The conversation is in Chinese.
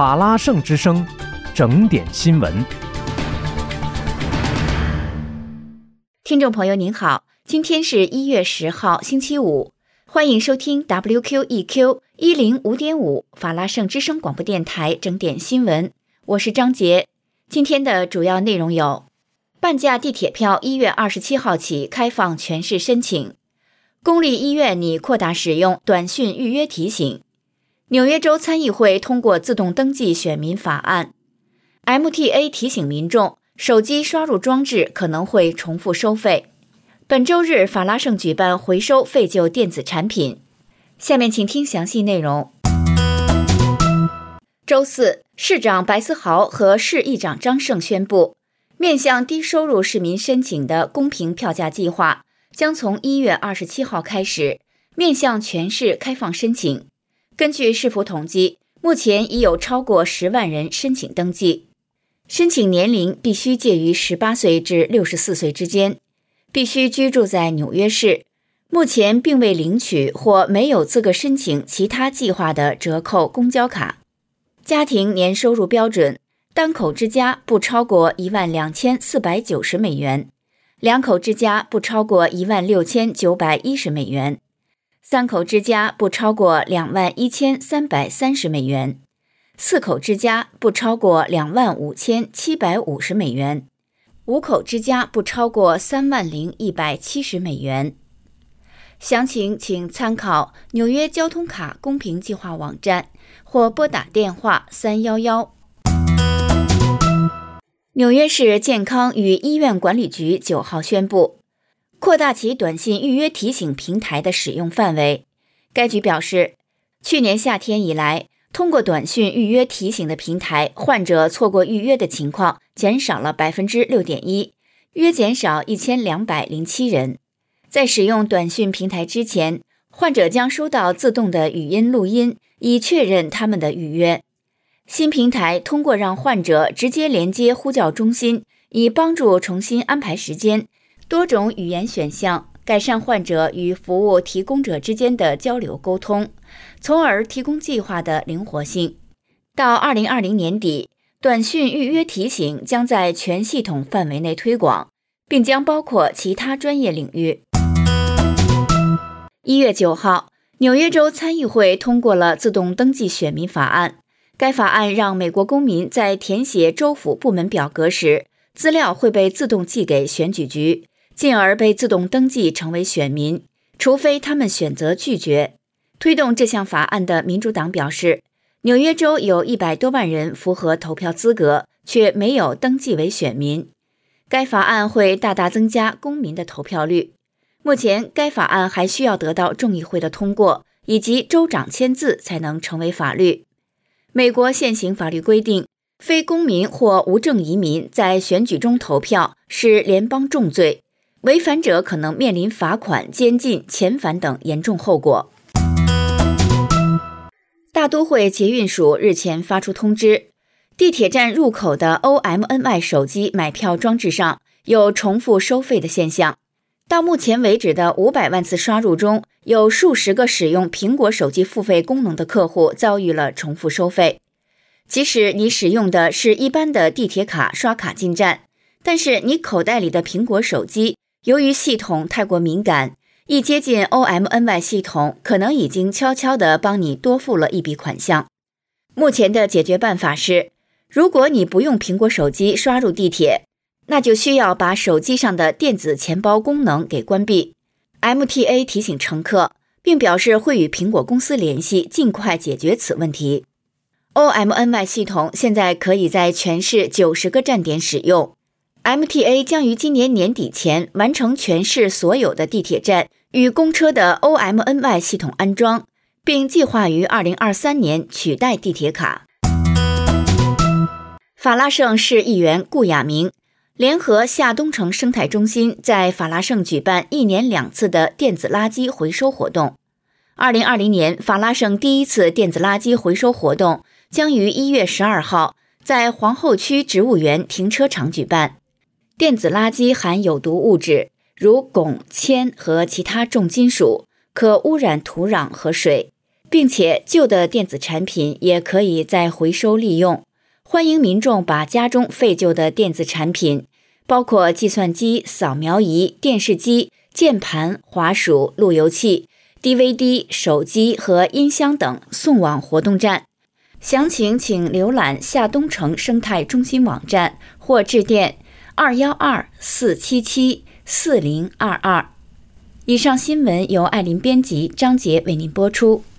法拉盛之声，整点新闻。 听众朋友您好，今天是1月10号星期五，欢迎收听 WQEQ 105.5法拉盛之声广播电台整点新闻，我是张杰。今天的主要内容有：半价地铁票1月27号起开放全市申请；公立医院拟扩大使用短讯预约提醒；纽约州参议会通过自动登记选民法案； MTA 提醒民众手机刷入装置可能会重复收费。本周日法拉盛举办回收废旧电子产品。下面请听详细内容。周四，市长白思豪和市议长张胜宣布，面向低收入市民申请的公平票价计划将从1月27号开始面向全市开放申请。根据市府统计，目前已有超过10万人申请登记。申请年龄必须介于18岁至64岁之间，必须居住在纽约市，目前并未领取或没有资格申请其他计划的折扣公交卡。家庭年收入标准，单口之家不超过12490美元，两口之家不超过16910美元，三口之家不超过21330美元，四口之家不超过25750美元，五口之家不超过30170美元。详情请参考纽约交通卡公平计划网站或拨打电话311。纽约市健康与医院管理局9号宣布，扩大其短信预约提醒平台的使用范围。该局表示，去年夏天以来，通过短讯预约提醒的平台，患者错过预约的情况减少了 6.1%， 约减少1207人。在使用短讯平台之前，患者将收到自动的语音录音，以确认他们的预约。新平台通过让患者直接连接呼叫中心，以帮助重新安排时间，多种语言选项，改善患者与服务提供者之间的交流沟通，从而提供计划的灵活性。到2020年底，短讯预约提醒将在全系统范围内推广，并将包括其他专业领域。1月9号，纽约州参议会通过了自动登记选民法案。该法案让美国公民在填写州府部门表格时，资料会被自动寄给选举局，进而被自动登记成为选民，除非他们选择拒绝。推动这项法案的民主党表示，纽约州有100多万人符合投票资格，却没有登记为选民。该法案会大大增加公民的投票率。目前，该法案还需要得到众议会的通过，以及州长签字才能成为法律。美国现行法律规定，非公民或无证移民在选举中投票是联邦重罪，违反者可能面临罚款、监禁、遣返等严重后果。大都会捷运署日前发出通知，地铁站入口的 OMNY 手机买票装置上有重复收费的现象。到目前为止的500万次刷入中，有数十个使用苹果手机付费功能的客户遭遇了重复收费。即使你使用的是一般的地铁卡刷卡进站，但是你口袋里的苹果手机由于系统太过敏感，一接近 OMNY 系统可能已经悄悄地帮你多付了一笔款项。目前的解决办法是，如果你不用苹果手机刷入地铁，那就需要把手机上的电子钱包功能给关闭。MTA 提醒乘客，并表示会与苹果公司联系，尽快解决此问题。OMNY 系统现在可以在全市90个站点使用。MTA 将于今年年底前完成全市所有的地铁站与公车的 OMNY 系统安装，并计划于2023年取代地铁卡。法拉盛市议员顾亚明联合下东城生态中心在法拉盛举办1年2次的电子垃圾回收活动。2020年法拉盛第一次电子垃圾回收活动将于1月12号在皇后区植物园停车场举办。电子垃圾含有毒物质，如汞、铅和其他重金属，可污染土壤和水。 并且旧的电子产品也可以再回收利用。欢迎民众把家中废旧的电子产品，包括计算机、扫描仪、电视机、键盘、滑鼠、路由器、DVD、手机和音箱等送往活动站。详情请浏览下东城生态中心网站或致电212-477-4022。以上新闻由艾琳编辑，张杰为您播出。